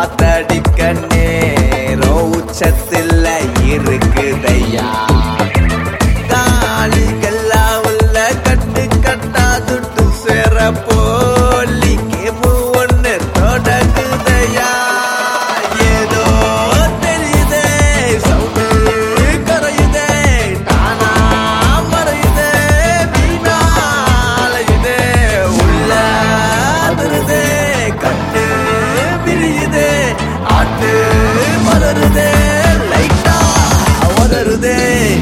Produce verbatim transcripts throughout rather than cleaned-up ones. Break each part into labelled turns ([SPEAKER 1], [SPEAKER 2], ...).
[SPEAKER 1] காத்தடிக்க நேரம் உச்சத்தில் இருக்குதையா. காலிகள்லாம் உள்ள கட்டு கட்டா துட்டு சேர போலி கேமு ஒண்ணு தொடங்குதையா. ஏதோ தெரியுதே சவுண்டு கரையுதே தானா மறையுதே வீணாலையுதே உள்ள வருதே கட்டு விரியுதே ஆட்டு மலருதே லைட்டா வளருதே.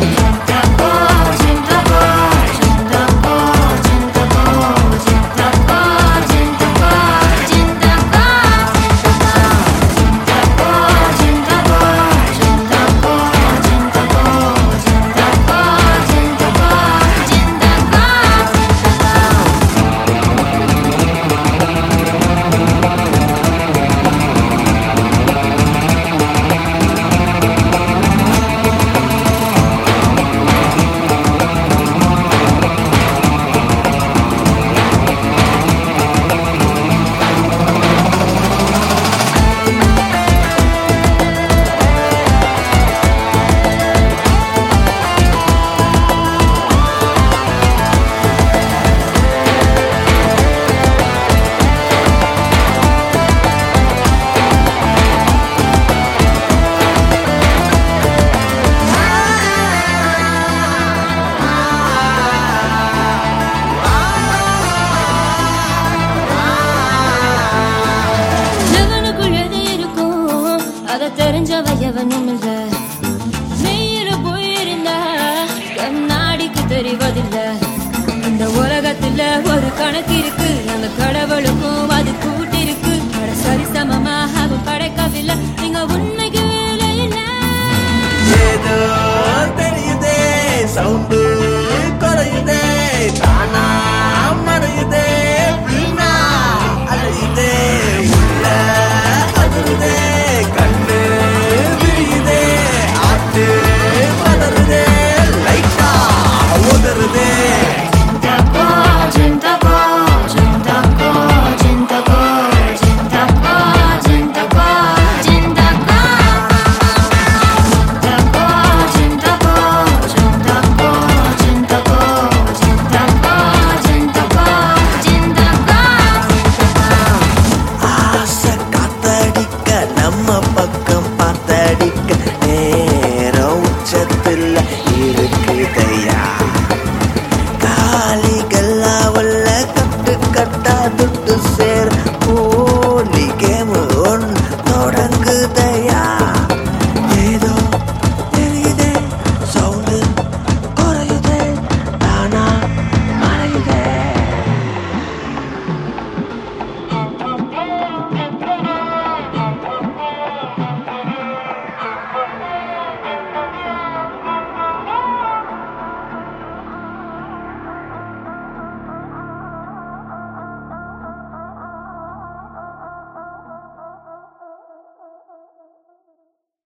[SPEAKER 2] தெரிஞ்சவ எவனும் இல்ல, மெய்யில போயிருந்தா கண்ணாடிக்கு தெரிவதில்லை. இந்த உலகத்துல ஒரு கணக்கு இருக்கு.